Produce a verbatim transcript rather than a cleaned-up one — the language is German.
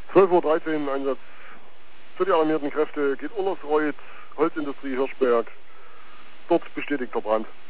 zwölf Uhr dreizehn Einsatz für die alarmierten Kräfte geht Ullersreuth, Holzindustrie Hirschberg. Dort bestätigter Brand.